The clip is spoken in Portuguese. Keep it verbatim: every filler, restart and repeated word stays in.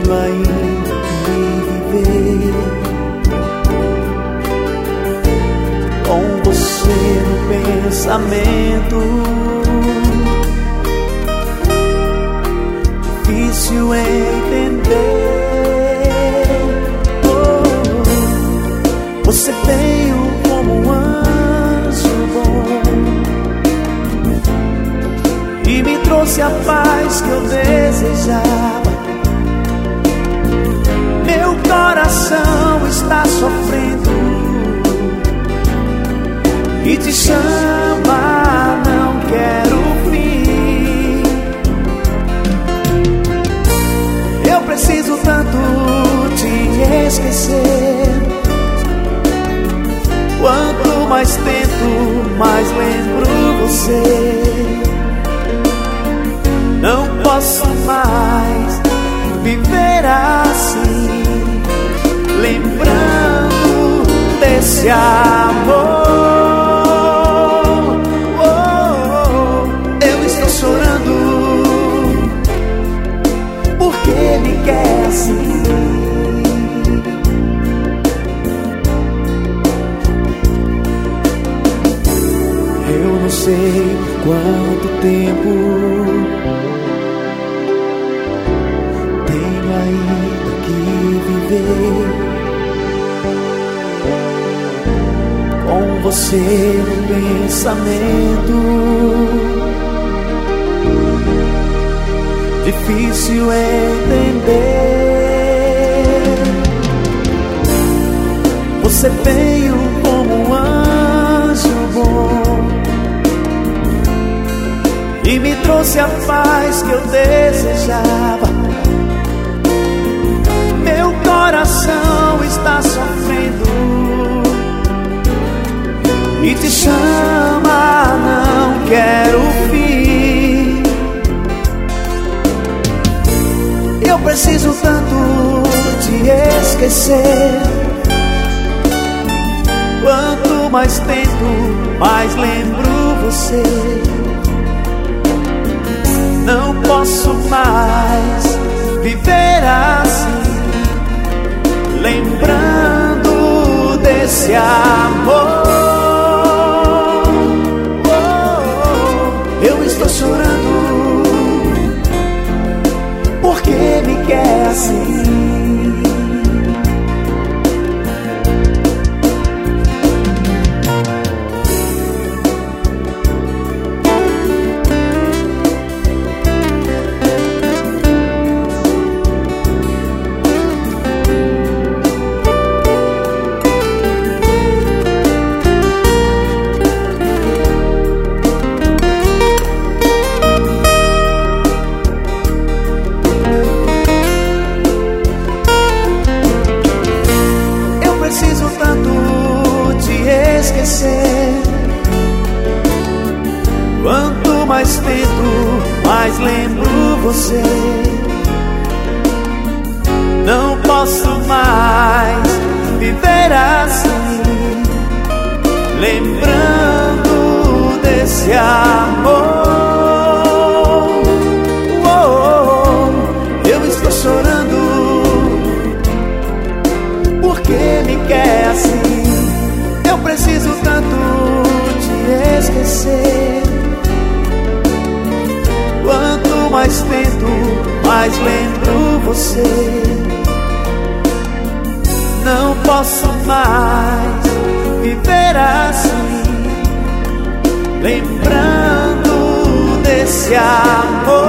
ainda que viver com você no pensamento. Difícil entender. Oh, você veio como um anjo bom e me trouxe a paz que eu desejava. Meu coração está sofrendo e te chama, não quero fim. Eu preciso tanto te esquecer. Quanto mais tento, mais lembro você. Não posso mais viver assim, lembrando desse amor. Me quer assim. Eu não sei quanto tempo tenho ainda que viver com você no pensamento. Difícil entender. Você veio como um anjo bom e me trouxe a paz que eu desejava. Meu coração está sofrendo e te chama, não quero fim. Eu preciso tanto te esquecer. Quanto mais tento, mais lembro você. Não posso mais viver assim, lembrando desse amor. Oh, eu estou chorando porque me quer assim. Quanto mais tento, mais lembro você. Não posso mais viver assim, lembrando desse amor. Oh, oh, eu estou chorando porque me quer assim. Eu preciso tanto te esquecer. Quanto mais tento, mais lembro você. Não posso mais viver assim, lembrando desse amor.